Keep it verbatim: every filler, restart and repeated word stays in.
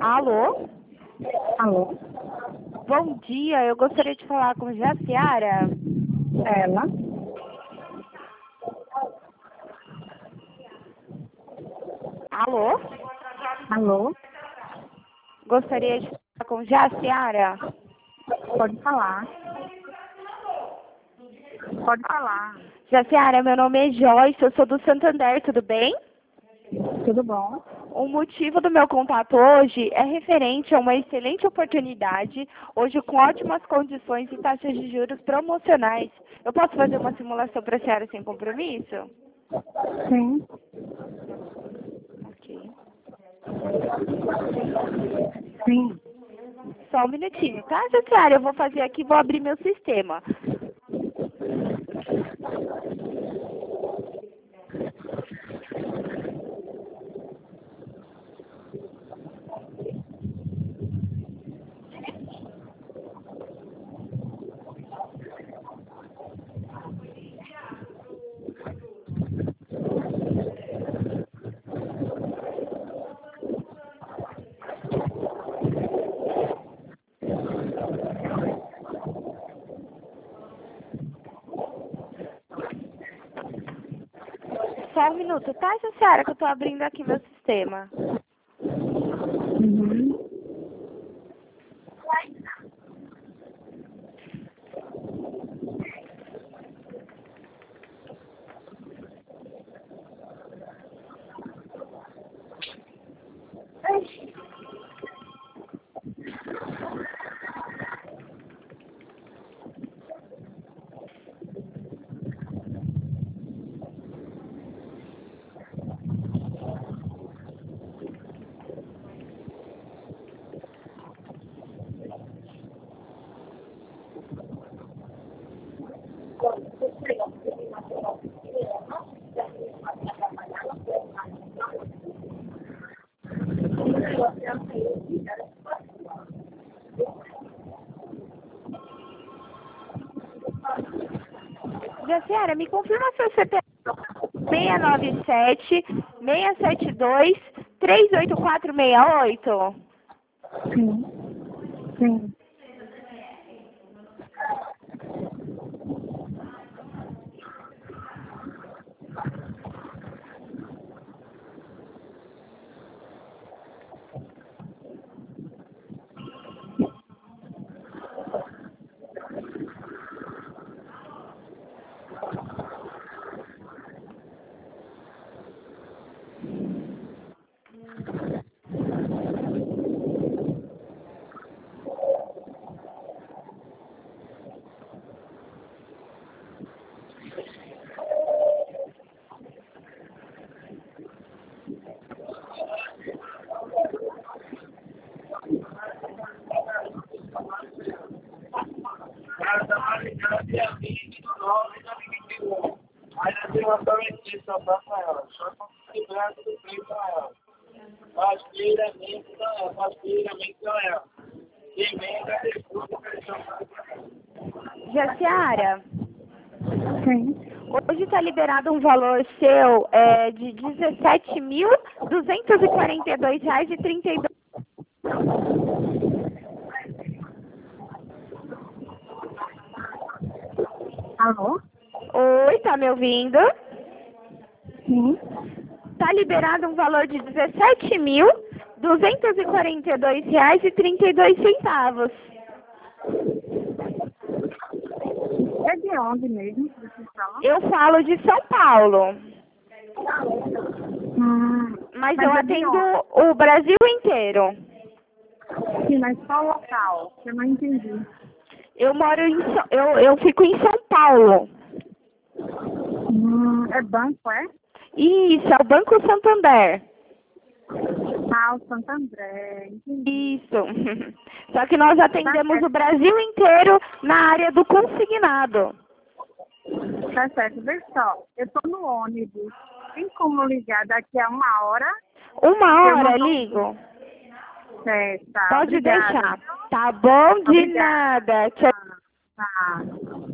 Alô? Alô? Bom dia, eu gostaria de falar com Jaciara. Ela? Alô? Alô? Gostaria de falar com Jaciara. Pode falar. Pode falar. Jaciara, meu nome é Joyce, eu sou do Santander, tudo bem? Tudo bom? O motivo do meu contato hoje é referente a uma excelente oportunidade, hoje com ótimas condições e taxas de juros promocionais. Eu posso fazer uma simulação para a senhora sem compromisso? Sim. Ok. Sim. Só um minutinho, tá, Jaciara? Eu vou fazer aqui, vou abrir meu sistema. Só um minuto, tá, Jaciara, que eu tô abrindo aqui meu sistema. Uhum. Jaciara, me confirma seu C P F. seis nove sete, seis sete dois, três oito quatro seis oito. Sim. Sim. Jaciara, Sim. hoje está liberado um valor seu é, de dezessete mil duzentos e quarenta e dois reais e trinta e dois. Alô? Oi, tá me ouvindo? Sim. Está liberado um valor de dezessete mil duzentos e quarenta e dois reais e trinta e dois centavos. É de onde mesmo que você fala? Eu falo de São Paulo, Hum. mas, Mas eu é de atendo onde? o Brasil inteiro. Sim, mas qual local? Eu não entendi. Eu moro em São, eu, eu fico em São Paulo. Hum. É banco, é? Isso, é o Banco Santander. Ah, o Santo André. Entendi. Isso. Só que nós Tá atendemos o certo. Brasil inteiro na área do consignado. Tá certo. Vê só, eu tô no ônibus. Tem como ligar daqui a uma hora? Uma Eu não hora, tô... ligo. É, tá. Pode Obrigada. deixar. Tá bom? De Obrigada. nada. Tchau. Tá. Tá.